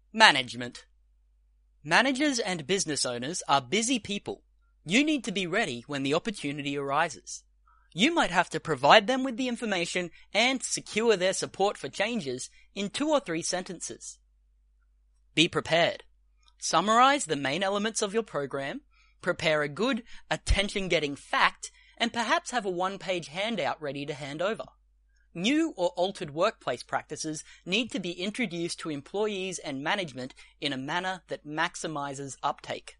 Management. Managers and business owners are busy people. You need to be ready when the opportunity arises. You might have to provide them with the information and secure their support for changes in 2 or 3 sentences. Be prepared. Summarize the main elements of your program, prepare a good, attention-getting fact, and perhaps have a 1-page handout ready to hand over. New or altered workplace practices need to be introduced to employees and management in a manner that maximizes uptake.